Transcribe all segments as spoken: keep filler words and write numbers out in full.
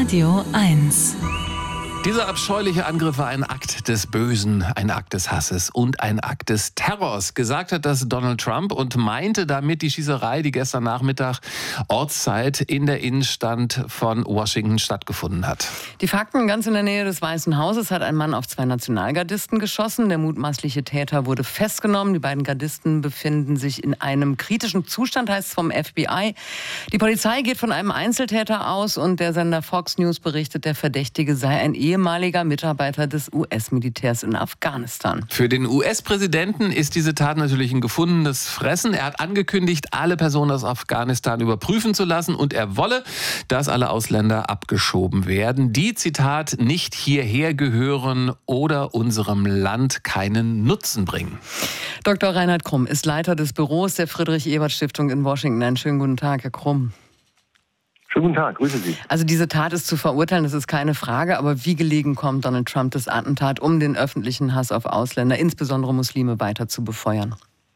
Radio eins. Dieser abscheuliche Angriff war ein Akt des Bösen, ein Akt des Hasses und ein Akt des Terrors, gesagt hat das Donald Trump und meinte damit die Schießerei, die gestern Nachmittag Ortszeit in der Innenstadt von Washington stattgefunden hat. Die Fakten: ganz in der Nähe des Weißen Hauses hat ein Mann auf zwei Nationalgardisten geschossen. Der mutmaßliche Täter wurde festgenommen. Die beiden Gardisten befinden sich in einem kritischen Zustand, heißt es vom F B I. Die Polizei geht von einem Einzeltäter aus und der Sender Fox News berichtet, der Verdächtige sei ein ehemaliger Mitarbeiter des U S-Militärs in Afghanistan. Für den U S-Präsidenten ist diese Tat natürlich ein gefundenes Fressen. Er hat angekündigt, alle Personen aus Afghanistan überprüfen zu lassen und er wolle, dass alle Ausländer abgeschoben werden, die, Zitat, nicht hierher gehören oder unserem Land keinen Nutzen bringen. Doktor Reinhard Krumm ist Leiter des Büros der Friedrich-Ebert-Stiftung in Washington. Einen schönen guten Tag, Herr Krumm. Schönen guten Tag, grüße Sie. Also diese Tat ist zu verurteilen, das ist keine Frage, aber wie gelegen kommt Donald Trump das Attentat, um den öffentlichen Hass auf Ausländer, insbesondere Muslime, weiter zu befeuern?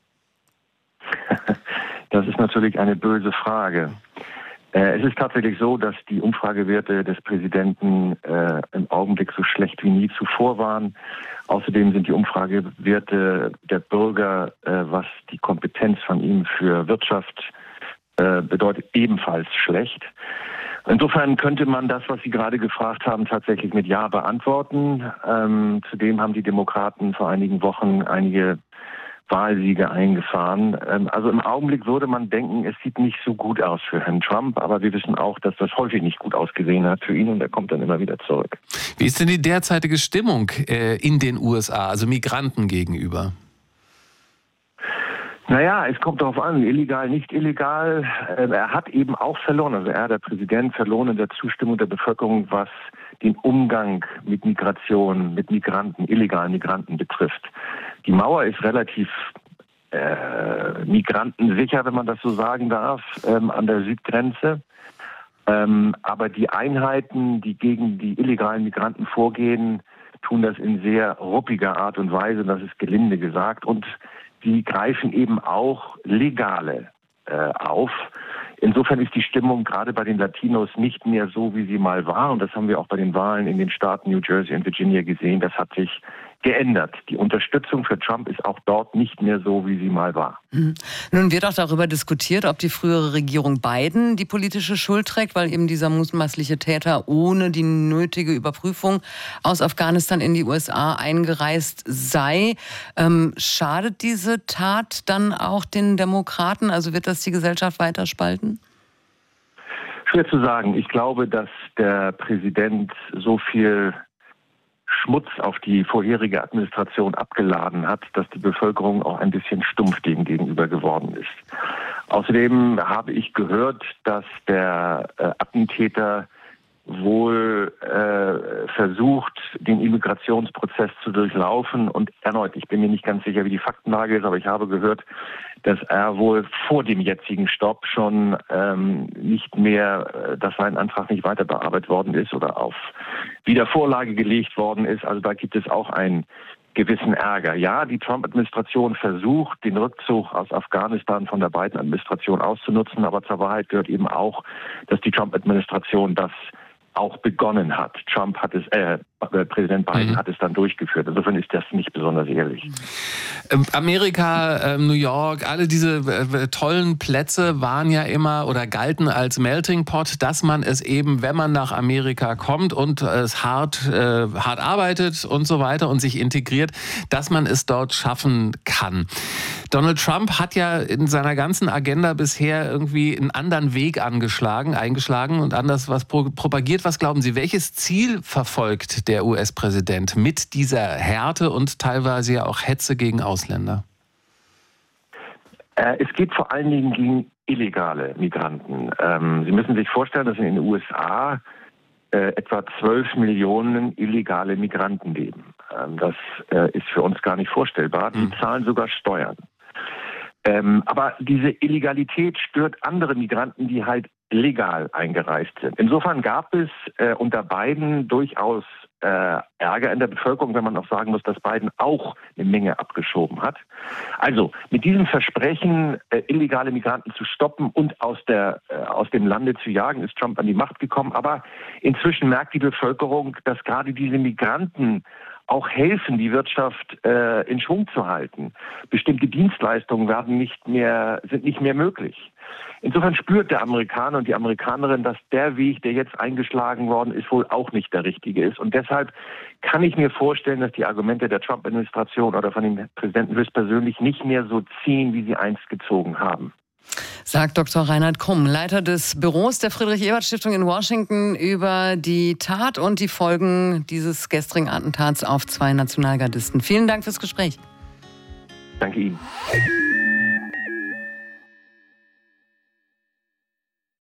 Das ist natürlich eine böse Frage. Äh, es ist tatsächlich so, dass die Umfragewerte des Präsidenten äh, im Augenblick so schlecht wie nie zuvor waren. Außerdem sind die Umfragewerte der Bürger, äh, was die Kompetenz von ihm für Wirtschaft bedeutet, ebenfalls schlecht. Insofern könnte man das, was Sie gerade gefragt haben, tatsächlich mit Ja beantworten. Ähm, zudem haben die Demokraten vor einigen Wochen einige Wahlsiege eingefahren. Ähm, also im Augenblick würde man denken, es sieht nicht so gut aus für Herrn Trump, aber wir wissen auch, dass das häufig nicht gut ausgesehen hat für ihn und er kommt dann immer wieder zurück. Wie ist denn die derzeitige Stimmung äh, in den U S A, also Migranten gegenüber? Naja, es kommt darauf an, illegal, nicht illegal. Er hat eben auch verloren, also er, der Präsident, verloren in der Zustimmung der Bevölkerung, was den Umgang mit Migration, mit Migranten, illegalen Migranten betrifft. Die Mauer ist relativ äh, migrantensicher, wenn man das so sagen darf, ähm, an der Südgrenze. Ähm, aber die Einheiten, die gegen die illegalen Migranten vorgehen, tun das in sehr ruppiger Art und Weise, das ist gelinde gesagt, und die greifen eben auch Legale äh, auf. Insofern ist die Stimmung gerade bei den Latinos nicht mehr so, wie sie mal war. Und das haben wir auch bei den Wahlen in den Staaten New Jersey und Virginia gesehen. Das hat sich geändert. Die Unterstützung für Trump ist auch dort nicht mehr so, wie sie mal war. Mhm. Nun wird auch darüber diskutiert, ob die frühere Regierung Biden die politische Schuld trägt, weil eben dieser mutmaßliche Täter ohne die nötige Überprüfung aus Afghanistan in die U S A eingereist sei. Ähm, schadet diese Tat dann auch den Demokraten? Also wird das die Gesellschaft weiter spalten? Schwer zu sagen. Ich glaube, dass der Präsident so viel Schmutz auf die vorherige Administration abgeladen hat, dass die Bevölkerung auch ein bisschen stumpf dem gegenüber geworden ist. Außerdem habe ich gehört, dass der äh, Attentäter wohl äh, versucht, den Immigrationsprozess zu durchlaufen. Und erneut, ich bin mir nicht ganz sicher, wie die Faktenlage ist, aber ich habe gehört, dass er wohl vor dem jetzigen Stopp schon ähm, nicht mehr, äh, dass sein Antrag nicht weiter bearbeitet worden ist oder auf Wiedervorlage gelegt worden ist. Also da gibt es auch einen gewissen Ärger. Ja, die Trump-Administration versucht, den Rückzug aus Afghanistan von der Biden-Administration auszunutzen, aber zur Wahrheit gehört eben auch, dass die Trump-Administration das auch begonnen hat. Trump hat es, äh, Präsident Biden mhm. hat es dann durchgeführt. Insofern ist das nicht besonders ehrlich. Amerika, äh, New York, alle diese äh, tollen Plätze waren ja immer oder galten als Melting Pot, dass man es eben, wenn man nach Amerika kommt und es hart, äh, hart arbeitet und so weiter und sich integriert, dass man es dort schaffen kann. Donald Trump hat ja in seiner ganzen Agenda bisher irgendwie einen anderen Weg angeschlagen, eingeschlagen und anders was pro- propagiert. Was glauben Sie, welches Ziel verfolgt der U S-Präsident mit dieser Härte und teilweise ja auch Hetze gegen Ausländer? Äh, es geht vor allen Dingen gegen illegale Migranten. Ähm, Sie müssen sich vorstellen, dass in den U S A äh, etwa zwölf Millionen illegale Migranten leben. Ähm, das äh, ist für uns gar nicht vorstellbar. Die mhm. zahlen sogar Steuern. Ähm, aber diese Illegalität stört andere Migranten, die halt legal eingereist sind. Insofern gab es äh, unter Biden durchaus äh, Ärger in der Bevölkerung, wenn man auch sagen muss, dass Biden auch eine Menge abgeschoben hat. Also mit diesem Versprechen, äh, illegale Migranten zu stoppen und aus, der, äh, aus dem Lande zu jagen, ist Trump an die Macht gekommen. Aber inzwischen merkt die Bevölkerung, dass gerade diese Migranten auch helfen, die Wirtschaft äh, in Schwung zu halten. Bestimmte Dienstleistungen werden nicht mehr, sind nicht mehr möglich. Insofern spürt der Amerikaner und die Amerikanerin, dass der Weg, der jetzt eingeschlagen worden ist, wohl auch nicht der richtige ist. Und deshalb kann ich mir vorstellen, dass die Argumente der Trump-Administration oder von dem Präsidenten höchstpersönlich nicht mehr so ziehen, wie sie einst gezogen haben. Sagt Doktor Reinhard Krumm, Leiter des Büros der Friedrich-Ebert-Stiftung in Washington, über die Tat und die Folgen dieses gestrigen Attentats auf zwei Nationalgardisten. Vielen Dank fürs Gespräch. Danke Ihnen.